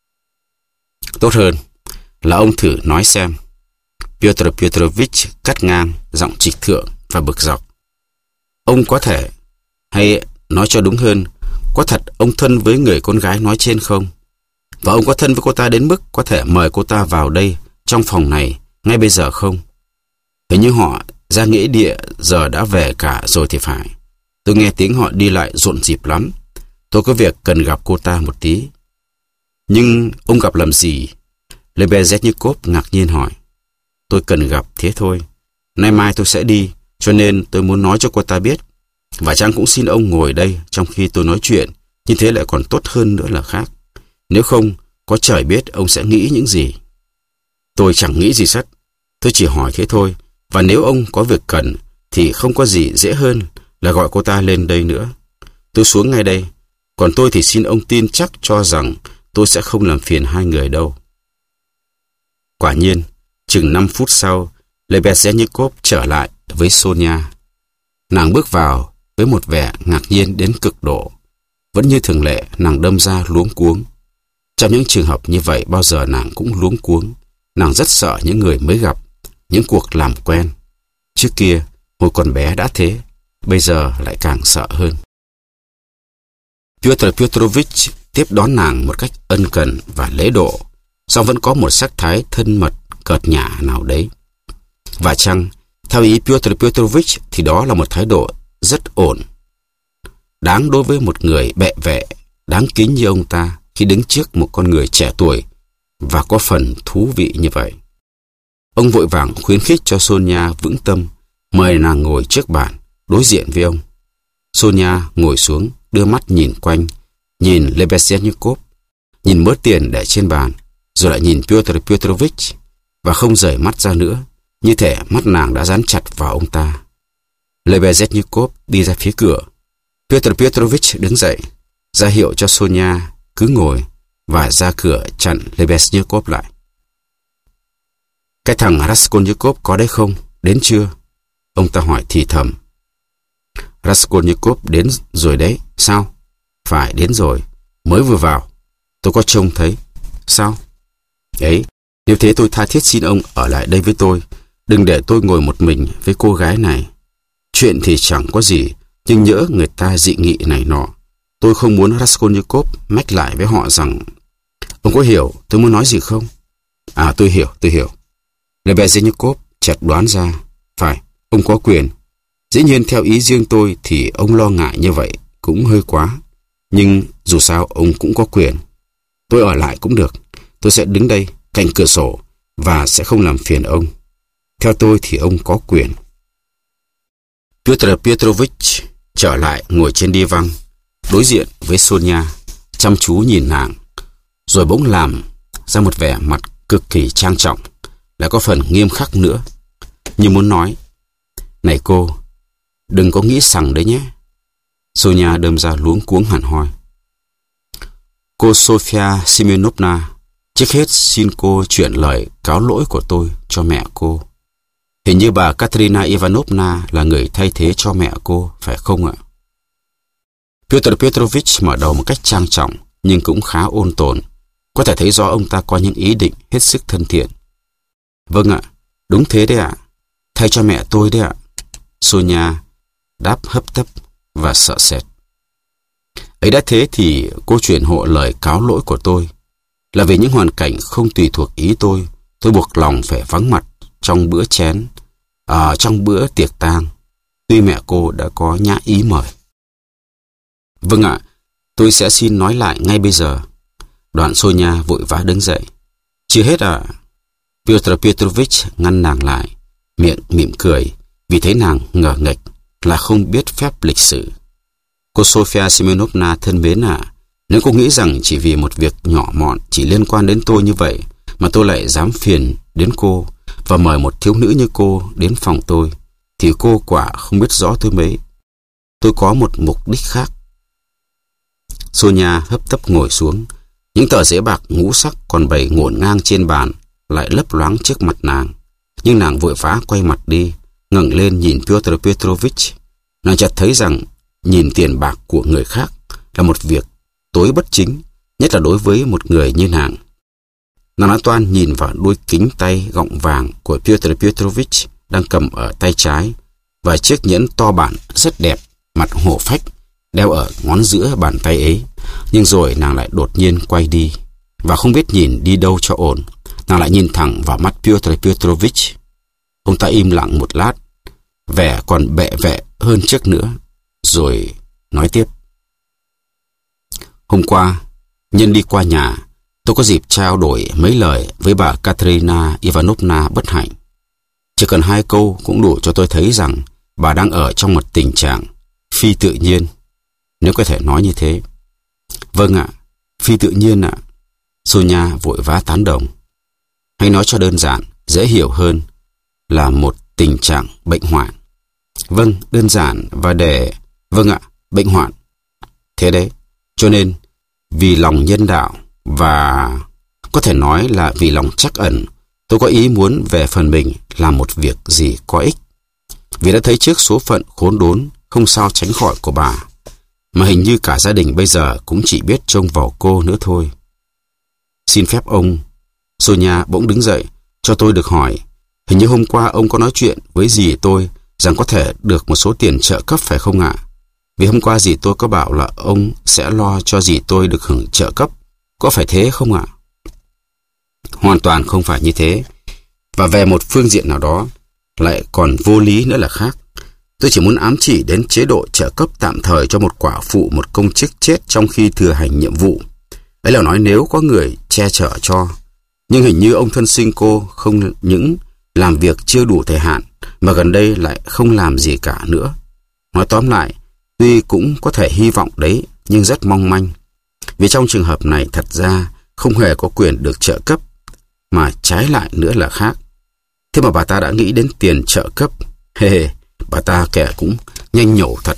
Tốt hơn là ông thử nói xem. Pyotr Petrovich cắt ngang, giọng trịch thượng và bực dọc. Ông có thể, hay nói cho đúng hơn, có thật ông thân với người con gái nói trên không? Và ông có thân với cô ta đến mức có thể mời cô ta vào đây, trong phòng này, ngay bây giờ không? Hình như họ ra nghĩa địa giờ đã về cả rồi thì phải. Tôi nghe tiếng họ đi lại rộn rịp lắm. Tôi có việc cần gặp cô ta một tí. Nhưng ông gặp làm gì? Lebeziatnikov ngạc nhiên hỏi. Tôi cần gặp thế thôi. Nay mai tôi sẽ đi, cho nên tôi muốn nói cho cô ta biết. Và chăng cũng xin ông ngồi đây trong khi tôi nói chuyện, như thế lại còn tốt hơn nữa là khác. Nếu không, có trời biết ông sẽ nghĩ những gì. Tôi chẳng nghĩ gì sắt. Tôi chỉ hỏi thế thôi. Và nếu ông có việc cần, thì không có gì dễ hơn là gọi cô ta lên đây nữa. Tôi xuống ngay đây. Còn tôi thì xin ông tin chắc cho rằng tôi sẽ không làm phiền hai người đâu. Quả nhiên, chừng 5 phút sau, Lebeziatnikov trở lại với Sonia. Nàng bước vào với một vẻ ngạc nhiên đến cực độ. Vẫn như thường lệ, nàng đâm ra luống cuống. Trong những trường hợp như vậy, bao giờ nàng cũng luống cuống. Nàng rất sợ những người mới gặp, những cuộc làm quen. Trước kia, hồi còn bé đã thế, bây giờ lại càng sợ hơn. Pyotr Petrovich tiếp đón nàng một cách ân cần và lễ độ, song vẫn có một sắc thái thân mật, cợt nhả nào đấy. Và chăng, theo ý Pyotr Petrovich thì đó là một thái độ rất ổn. Đáng đối với một người bệ vệ, đáng kính như ông ta khi đứng trước một con người trẻ tuổi và có phần thú vị như vậy. Ông vội vàng khuyến khích cho Sonia vững tâm, mời nàng ngồi trước bàn, đối diện với ông. Sonia ngồi xuống, đưa mắt nhìn quanh, nhìn Lebeziatnikov, nhìn mớ tiền để trên bàn, rồi lại nhìn Pyotr Petrovich, và không rời mắt ra nữa, như thể mắt nàng đã dán chặt vào ông ta. Lebeziatnikov đi ra phía cửa. Pyotr Petrovich đứng dậy, ra hiệu cho Sonia cứ ngồi, và ra cửa chặn Lebeziatnikov lại. Cái thằng Raskolnikov có đấy không? Đến chưa? Ông ta hỏi thì thầm. Raskolnikov đến rồi đấy. Sao? Phải, đến rồi. Mới vừa vào. Tôi có trông thấy. Sao? Ấy, nếu thế tôi tha thiết xin ông ở lại đây với tôi. Đừng để tôi ngồi một mình với cô gái này. Chuyện thì chẳng có gì, nhưng nhỡ người ta dị nghị này nọ. Tôi không muốn Raskolnikov mách lại với họ rằng... Ông có hiểu tôi muốn nói gì không? À, tôi hiểu. Lebeziatnikov chợt đoán ra. Phải, ông có quyền. Dĩ nhiên theo ý riêng tôi thì ông lo ngại như vậy cũng hơi quá. Nhưng dù sao ông cũng có quyền. Tôi ở lại cũng được. Tôi sẽ đứng đây cạnh cửa sổ và sẽ không làm phiền ông. Theo tôi thì ông có quyền. Pyotr Petrovich trở lại ngồi trên đi văng, đối diện với Sonia, chăm chú nhìn nàng, rồi bỗng làm ra một vẻ mặt cực kỳ trang trọng, lại có phần nghiêm khắc nữa, như muốn nói: Này cô, đừng có nghĩ sằng đấy nhé. Sonia đâm ra luống cuống hẳn hoi. Cô Sofia Semyonovna, trước hết xin cô chuyển lời cáo lỗi của tôi cho mẹ cô. Hình như bà Katerina Ivanovna là người thay thế cho mẹ cô, phải không ạ? Pyotr Petrovich mở đầu một cách trang trọng, nhưng cũng khá ôn tồn. Có thể thấy rõ ông ta có những ý định hết sức thân thiện. Vâng ạ, đúng thế đấy ạ. Thay cho mẹ tôi đấy ạ. Sonia đáp hấp tấp và sợ sệt. Ấy đã thế thì cô chuyển hộ lời cáo lỗi của tôi. Là vì những hoàn cảnh không tùy thuộc ý tôi buộc lòng phải vắng mặt trong bữa chén, trong bữa tiệc tang. tuy mẹ cô đã có nhã ý mời. Vâng ạ, tôi sẽ xin nói lại ngay bây giờ. Đoạn Sonia vội vã đứng dậy. Chưa hết à? Pyotr Petrovich ngăn nàng lại, miệng mỉm cười vì thấy nàng ngờ nghệch là không biết phép lịch sự. Cô Sofia Semyonovna thân mến ạ, nếu cô nghĩ rằng chỉ vì một việc nhỏ mọn chỉ liên quan đến tôi như vậy mà tôi lại dám phiền đến cô và mời một thiếu nữ như cô đến phòng tôi, thì cô quả không biết rõ tôi mấy. Tôi có một mục đích khác. Sonia hấp tấp ngồi xuống. Những tờ giấy bạc ngũ sắc còn bày ngổn ngang trên bàn lại lấp loáng trước mặt nàng. Nhưng nàng vội vã quay mặt đi, ngẩng lên nhìn Pyotr Petrovich. Nàng chợt thấy rằng nhìn tiền bạc của người khác là một việc tối bất chính, nhất là đối với một người như nàng. Nàng đã toan nhìn vào đôi kính tay gọng vàng của Pyotr Petrovich đang cầm ở tay trái và chiếc nhẫn to bản rất đẹp, mặt hổ phách, đeo ở ngón giữa bàn tay ấy. Nhưng rồi nàng lại đột nhiên quay đi và không biết nhìn đi đâu cho ổn. Nàng lại nhìn thẳng vào mắt Pyotr Petrovich. Ông ta im lặng một lát, vẻ còn bệ vệ hơn trước nữa, rồi nói tiếp. Hôm qua, nhân đi qua nhà, tôi có dịp trao đổi mấy lời với bà Katerina Ivanovna bất hạnh. Chỉ cần 2 câu cũng đủ cho tôi thấy rằng bà đang ở trong một tình trạng phi tự nhiên, nếu có thể nói như thế. Vâng ạ, phi tự nhiên ạ. Sonia vội vã tán đồng. Hãy nói cho đơn giản, dễ hiểu hơn, là một tình trạng bệnh hoạn. Vâng, đơn giản và để... Vâng ạ, bệnh hoạn. Thế đấy, cho nên vì lòng nhân đạo và có thể nói là vì lòng trắc ẩn, tôi có ý muốn về phần mình làm một việc gì có ích. Vì đã thấy trước số phận khốn đốn không sao tránh khỏi của bà, mà hình như cả gia đình bây giờ cũng chỉ biết trông vào cô nữa thôi. Xin phép ông. Sonia bỗng đứng dậy, cho tôi được hỏi. Hình như hôm qua ông có nói chuyện với dì tôi rằng có thể được một số tiền trợ cấp phải không ạ? Vì hôm qua dì tôi có bảo là ông sẽ lo cho dì tôi được hưởng trợ cấp. Có phải thế không ạ? Hoàn toàn không phải như thế. Và về một phương diện nào đó lại còn vô lý nữa là khác. Tôi chỉ muốn ám chỉ đến chế độ trợ cấp tạm thời cho một quả phụ, một công chức chết trong khi thừa hành nhiệm vụ. Ấy là nói nếu có người che chở cho. Nhưng hình như ông thân sinh cô không những làm việc chưa đủ thời hạn mà gần đây lại không làm gì cả nữa. Nói tóm lại, tuy cũng có thể hy vọng đấy, nhưng rất mong manh. Vì trong trường hợp này thật ra không hề có quyền được trợ cấp, mà trái lại nữa là khác. Thế mà bà ta đã nghĩ đến tiền trợ cấp. Bà ta kẻ cũng nhanh nhẩu thật.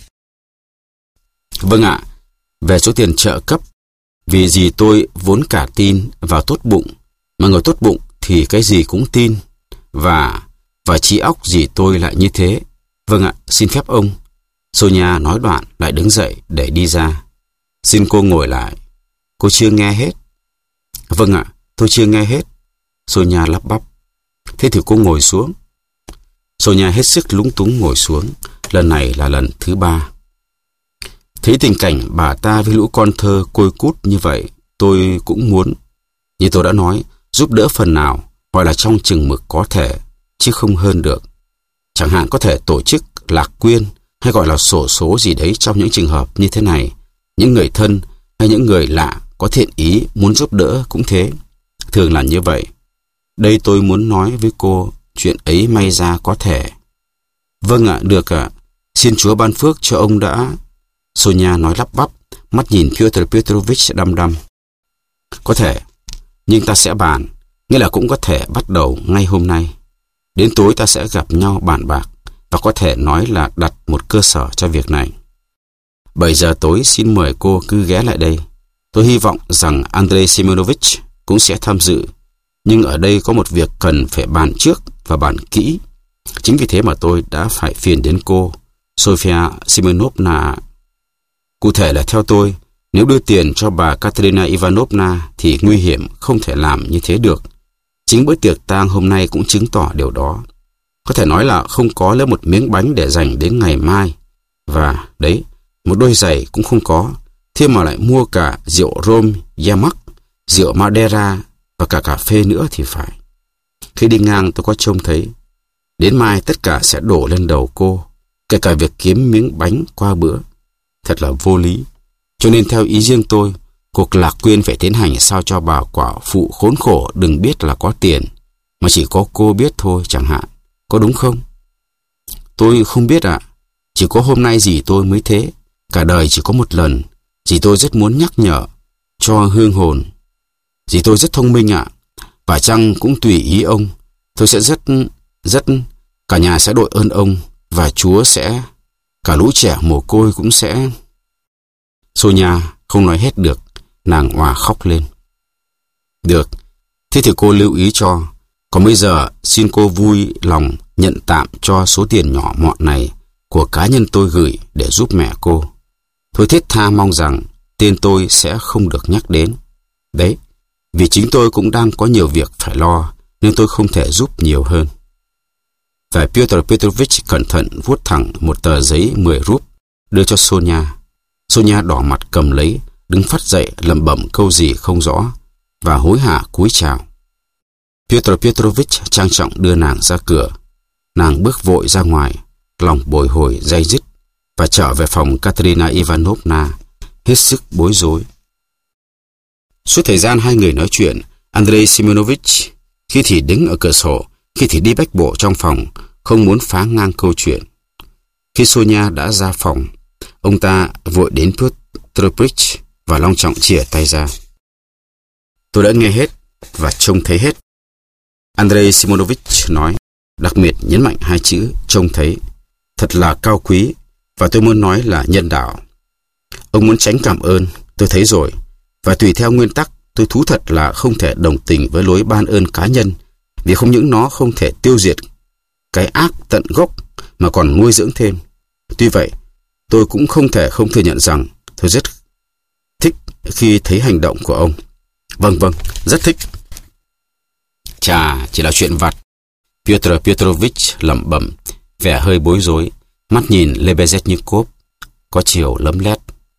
Vâng ạ, về số tiền trợ cấp, vì dì tôi vốn cả tin vào tốt bụng, mà người tốt bụng thì cái gì cũng tin, và trí óc dì tôi lại như thế. Vâng ạ, xin phép ông. Sonia nói đoạn lại đứng dậy để đi ra. Xin cô ngồi lại. Cô chưa nghe hết. Vâng ạ, tôi chưa nghe hết. Sonia lắp bắp. Thế thì cô ngồi xuống. Sonia hết sức lúng túng ngồi xuống. Lần này là lần thứ 3. Thấy tình cảnh bà ta với lũ con thơ côi cút như vậy, tôi cũng muốn, như tôi đã nói, giúp đỡ phần nào, gọi là trong chừng mực có thể, chứ không hơn được. Chẳng hạn có thể tổ chức lạc quyên hay gọi là xổ số gì đấy trong những trường hợp như thế này. Những người thân hay những người lạ có thiện ý muốn giúp đỡ cũng thế. Thường là như vậy. Đây tôi muốn nói với cô, chuyện ấy may ra có thể. Vâng ạ, được ạ. Xin Chúa ban phước cho ông đã... Sonia nói lắp bắp, mắt nhìn Pyotr Petrovich đăm đăm. Có thể, nhưng ta sẽ bàn, nghĩa là cũng có thể bắt đầu ngay hôm nay. Đến tối ta sẽ gặp nhau bàn bạc, và có thể nói là đặt một cơ sở cho việc này. 7 giờ tối xin mời cô cứ ghé lại đây. Tôi hy vọng rằng Andrei Semyonovich cũng sẽ tham dự, nhưng ở đây có một việc cần phải bàn trước và bàn kỹ. Chính vì thế mà tôi đã phải phiền đến cô, Sofia Semyonovna. Cụ thể là theo tôi, nếu đưa tiền cho bà Katerina Ivanovna thì nguy hiểm không thể làm như thế được. Chính bữa tiệc tang hôm nay cũng chứng tỏ điều đó. Có thể nói là không có lấy một miếng bánh để dành đến ngày mai. Và đấy, một đôi giày cũng không có. Thế mà lại mua cả rượu rom, Yamak, rượu Madeira và cả cà phê nữa thì phải. Khi đi ngang tôi có trông thấy. Đến mai tất cả sẽ đổ lên đầu cô. kể cả việc kiếm miếng bánh qua bữa. Thật là vô lý. Cho nên theo ý riêng tôi, cuộc lạc quyên phải tiến hành sao cho bà quả phụ khốn khổ đừng biết là có tiền, mà chỉ có cô biết thôi chẳng hạn. Có đúng không? Tôi không biết ạ. Chỉ có hôm nay dì tôi mới thế. Cả đời chỉ có một lần. Dì tôi rất muốn nhắc nhở cho hương hồn. Dì tôi rất thông minh ạ. Và chăng cũng tùy ý ông. Tôi sẽ rất cả nhà sẽ đội ơn ông. Và Chúa sẽ, cả lũ trẻ mồ côi cũng sẽ. Sonia không nói hết được. Nàng òa khóc lên. Được, thế thì cô lưu ý cho. Còn bây giờ xin cô vui lòng nhận tạm cho số tiền nhỏ mọn này của cá nhân tôi gửi để giúp mẹ cô. Tôi thiết tha mong rằng tên tôi sẽ không được nhắc đến. Đấy, vì chính tôi cũng đang có nhiều việc phải lo nên tôi không thể giúp nhiều hơn. Và Pyotr Petrovich cẩn thận vuốt thẳng một tờ giấy 10 rúp đưa cho Sonia. Sonia đỏ mặt cầm lấy, đứng phắt dậy lẩm bẩm câu gì không rõ và hối hả cúi chào. Pyotr Petrovich trang trọng đưa nàng ra cửa. Nàng bước vội ra ngoài, lòng bồi hồi day dứt và trở về phòng Katerina Ivanovna, hết sức bối rối. Suốt thời gian hai người nói chuyện, Andrei Simonovich khi thì đứng ở cửa sổ, khi thì đi bách bộ trong phòng, không muốn phá ngang câu chuyện. Khi Sonia đã ra phòng, ông ta vội đến Petrovich và long trọng chìa tay ra. Tôi đã nghe hết và trông thấy hết. Andrei Simonovich nói, đặc biệt nhấn mạnh hai chữ trông thấy. Thật là cao quý và tôi muốn nói là nhân đạo. Ông muốn tránh cảm ơn, tôi thấy rồi. Và tùy theo nguyên tắc, tôi thú thật là không thể đồng tình với lối ban ơn cá nhân, vì không những nó không thể tiêu diệt cái ác tận gốc mà còn nuôi dưỡng thêm. Tuy vậy, tôi cũng không thể không thừa nhận rằng tôi rất thích khi thấy hành động của ông. Vâng, rất thích. Chà, chỉ là chuyện vặt. Pyotr Petrovich lẩm bẩm, vẻ hơi bối rối, mắt nhìn Lebezetnikov, có chiều lấm lét.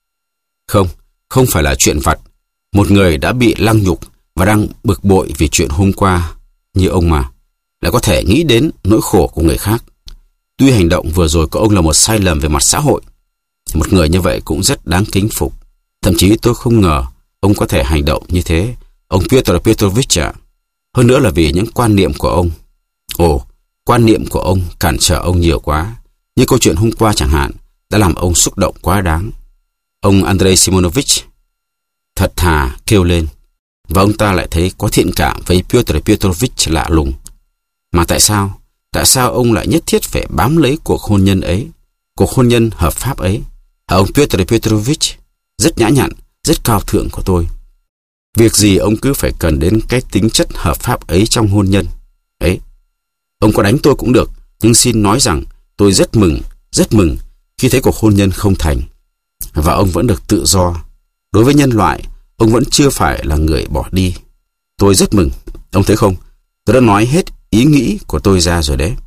Không phải là chuyện vặt. Một người đã bị lăng nhục và đang bực bội vì chuyện hôm qua như ông mà lại có thể nghĩ đến nỗi khổ của người khác. Tuy hành động vừa rồi của ông là một sai lầm về mặt xã hội, một người như vậy cũng rất đáng kính phục. Thậm chí tôi không ngờ ông có thể hành động như thế, ông Pyotr Petrovich ạ. Hơn nữa là vì những quan niệm của ông. Quan niệm của ông cản trở ông nhiều quá. Như câu chuyện hôm qua chẳng hạn, đã làm ông xúc động quá đáng. Ông Andrei Simonovich thật thà kêu lên, và ông ta lại thấy có thiện cảm với Pyotr Petrovich lạ lùng. Mà tại sao? Tại sao ông lại nhất thiết phải bám lấy cuộc hôn nhân ấy, cuộc hôn nhân hợp pháp ấy? Ông Pyotr Petrovich rất nhã nhặn, rất cao thượng của tôi. Việc gì ông cứ phải cần đến cái tính chất hợp pháp ấy trong hôn nhân ấy? Ông có đánh tôi cũng được, nhưng xin nói rằng tôi rất mừng khi thấy cuộc hôn nhân không thành. Và ông vẫn được tự do. Đối với nhân loại, ông vẫn chưa phải là người bỏ đi. Tôi rất mừng. Ông thấy không? Tôi đã nói hết ý nghĩ của tôi ra rồi đấy.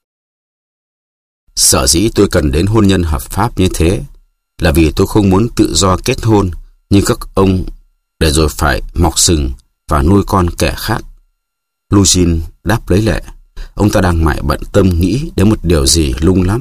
Sở dĩ tôi cần đến hôn nhân hợp pháp như thế là vì tôi không muốn tự do kết hôn như các ông để rồi phải mọc sừng và nuôi con kẻ khác. Luzhin đáp lấy lệ. Ông ta đang mải bận tâm nghĩ đến một điều gì lung lắm.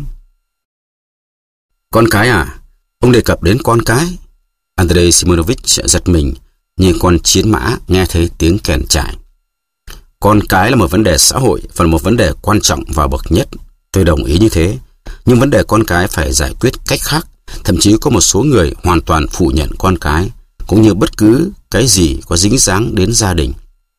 Con cái à? Ông đề cập đến con cái. Andrei Simonovich giật mình như con chiến mã nghe thấy tiếng kèn chải. Con cái là một vấn đề xã hội và là một vấn đề quan trọng và bậc nhất. Tôi đồng ý như thế. Nhưng vấn đề con cái phải giải quyết cách khác. Thậm chí có một số người hoàn toàn phủ nhận con cái, cũng như bất cứ cái gì có dính dáng đến gia đình.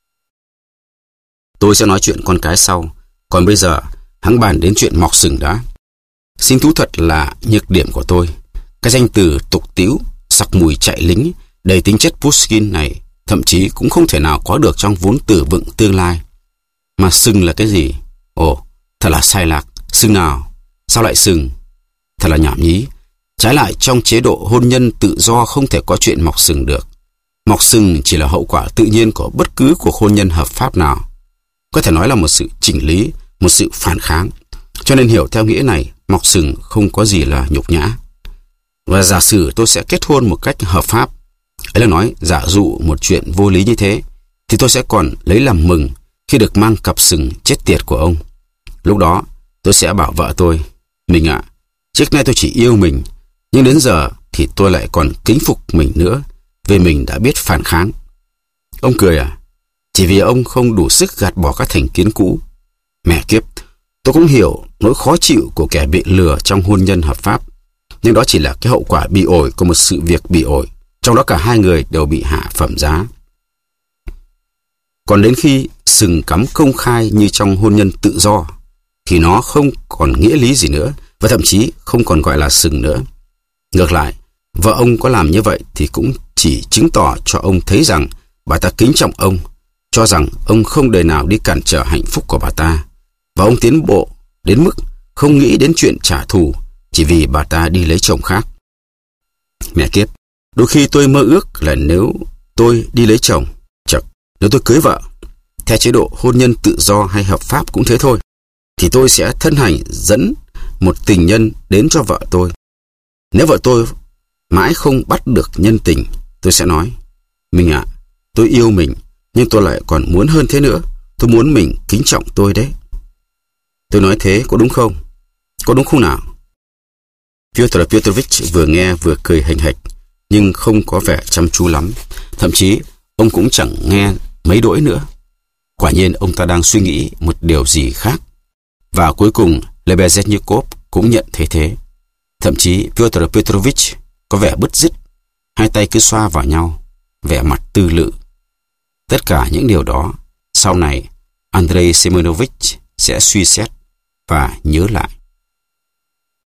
Tôi sẽ nói chuyện con cái sau. Còn bây giờ, hãng bàn đến chuyện mọc sừng đã. Xin thú thật là nhược điểm của tôi. Cái danh từ tục tĩu, sặc mùi chạy lính, đầy tính chất Pushkin này, thậm chí cũng không thể nào có được trong vốn từ vựng tương lai. Mà sừng là cái gì? Thật là sai lạc. Sừng nào? Sao lại sừng? Thật là nhảm nhí. Trái lại, trong chế độ hôn nhân tự do không thể có chuyện mọc sừng được. Mọc sừng chỉ là hậu quả tự nhiên của bất cứ cuộc hôn nhân hợp pháp nào. Có thể nói là một sự chỉnh lý, một sự phản kháng. Cho nên hiểu theo nghĩa này, mọc sừng không có gì là nhục nhã. Và giả sử tôi sẽ kết hôn một cách hợp pháp, ấy là nói giả dụ một chuyện vô lý như thế, thì tôi sẽ còn lấy làm mừng khi được mang cặp sừng chết tiệt của ông. Lúc đó tôi sẽ bảo vợ tôi, mình ạ, Trước nay tôi chỉ yêu mình, nhưng đến giờ thì tôi lại còn kính phục mình nữa, vì mình đã biết phản kháng. Ông cười à? Chỉ vì ông không đủ sức gạt bỏ các thành kiến cũ. Mẹ kiếp, tôi cũng hiểu nỗi khó chịu của kẻ bị lừa trong hôn nhân hợp pháp. Nhưng đó chỉ là cái hậu quả bị ổi của một sự việc bị ổi, trong đó cả hai người đều bị hạ phẩm giá. Còn đến khi sừng cắm công khai như trong hôn nhân tự do, thì nó không còn nghĩa lý gì nữa, và thậm chí không còn gọi là sừng nữa. Ngược lại, vợ ông có làm như vậy thì cũng chỉ chứng tỏ cho ông thấy rằng bà ta kính trọng ông, cho rằng ông không đời nào đi cản trở hạnh phúc của bà ta, và ông tiến bộ đến mức không nghĩ đến chuyện trả thù chỉ vì bà ta đi lấy chồng khác. Mẹ kiếp, đôi khi tôi mơ ước là nếu tôi đi lấy chồng, nếu tôi cưới vợ theo chế độ hôn nhân tự do hay hợp pháp cũng thế thôi, thì tôi sẽ thân hành dẫn một tình nhân đến cho vợ tôi. Nếu vợ tôi mãi không bắt được nhân tình, tôi sẽ nói: mình ạ, tôi yêu mình, nhưng tôi lại còn muốn hơn thế nữa. Tôi muốn mình kính trọng tôi đấy. Tôi nói thế có đúng không? Có đúng không nào? Pyotr Petrovich vừa nghe vừa cười hềnh hệch, nhưng không có vẻ chăm chú lắm. Thậm chí ông cũng chẳng nghe mấy đỗi nữa. Quả nhiên ông ta đang suy nghĩ một điều gì khác. Và cuối cùng Lebezdnikov cũng nhận thấy thế. Thậm chí Pyotr Petrovich có vẻ bứt rứt, hai tay cứ xoa vào nhau, vẻ mặt tư lự. Tất cả những điều đó sau này Andrei Semenovich sẽ suy xét và nhớ lại.